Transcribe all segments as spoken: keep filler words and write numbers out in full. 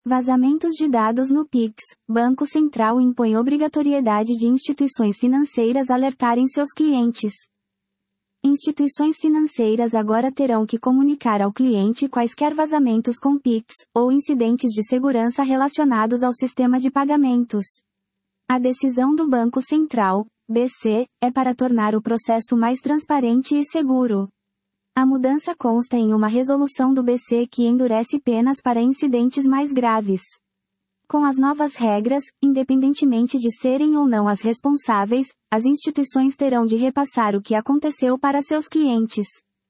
Vazamentos de dados no Pix. Banco Central impõe obrigatoriedade de instituições financeiras alertarem seus clientes. Instituições financeiras agora terão que comunicar ao cliente quaisquer vazamentos com Pix, ou incidentes de segurança relacionados ao sistema de pagamentos. A decisão do Banco Central, B C, é para tornar o processo mais transparente e seguro. A mudança consta em uma resolução do B C que endurece penas para incidentes mais graves. Com as novas regras, independentemente de serem ou não as responsáveis, as instituições terão de repassar o que aconteceu para seus clientes.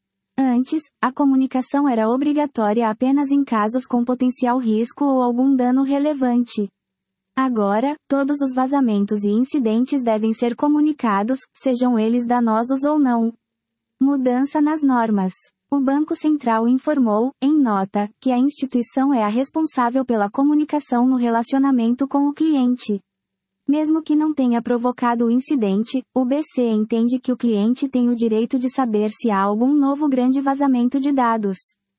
Antes, a comunicação era obrigatória apenas em casos com potencial risco ou algum dano relevante. Agora, todos os vazamentos e incidentes devem ser comunicados, sejam eles danosos ou não. Mudança nas normas. O Banco Central informou, em nota, que a instituição é a responsável pela comunicação no relacionamento com o cliente. Mesmo que não tenha provocado o incidente, o B C entende que o cliente tem o direito de saber se há algum novo grande vazamento de dados.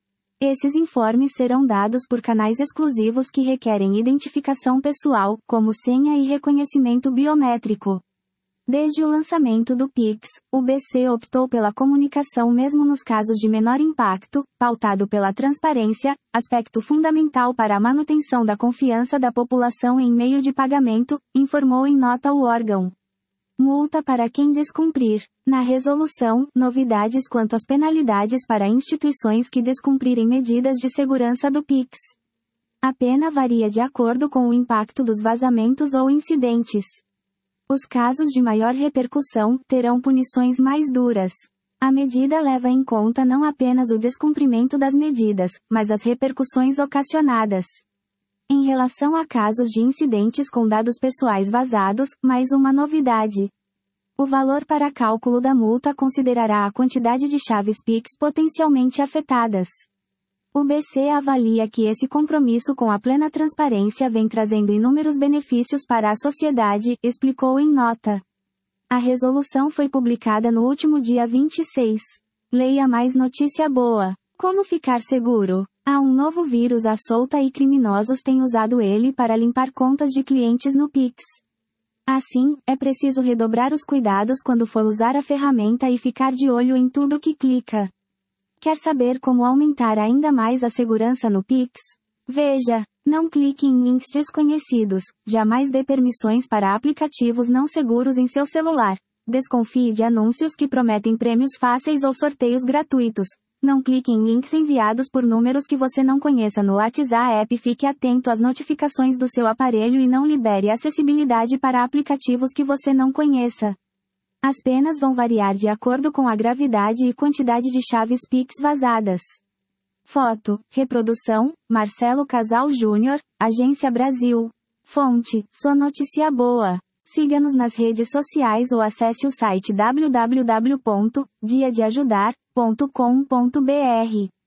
Esses informes serão dados por canais exclusivos que requerem identificação pessoal, como senha e reconhecimento biométrico. Desde o lançamento do Pix, o B C optou pela comunicação mesmo nos casos de menor impacto, pautado pela transparência, aspecto fundamental para a manutenção da confiança da população em meio de pagamento, informou em nota o órgão. Multa para quem descumprir. Na resolução, novidades quanto às penalidades para instituições que descumprirem medidas de segurança do Pix. A pena varia de acordo com o impacto dos vazamentos ou incidentes. Os casos de maior repercussão terão punições mais duras. A medida leva em conta não apenas o descumprimento das medidas, mas as repercussões ocasionadas. Em relação a casos de incidentes com dados pessoais vazados, mais uma novidade. O valor para cálculo da multa considerará a quantidade de chaves Pix potencialmente afetadas. O B C avalia que esse compromisso com a plena transparência vem trazendo inúmeros benefícios para a sociedade, explicou em nota. A resolução foi publicada no último dia vinte e seis. Leia mais notícia boa. Como ficar seguro? Há um novo vírus à solta e criminosos têm usado ele para limpar contas de clientes no Pix. Assim, é preciso redobrar os cuidados quando for usar a ferramenta e ficar de olho em tudo que clica. Quer saber como aumentar ainda mais a segurança no Pix? Veja, não clique em links desconhecidos, jamais dê permissões para aplicativos não seguros em seu celular. Desconfie de anúncios que prometem prêmios fáceis ou sorteios gratuitos. Não clique em links enviados por números que você não conheça no WhatsApp. Fique atento às notificações do seu aparelho e não libere acessibilidade para aplicativos que você não conheça. As penas vão variar de acordo com a gravidade e quantidade de chaves Pix vazadas. Foto, reprodução, Marcelo Casal Júnior, Agência Brasil. Fonte, Só Notícia Boa. Siga-nos nas redes sociais ou acesse o site w w w ponto dia de ajudar ponto com ponto b r.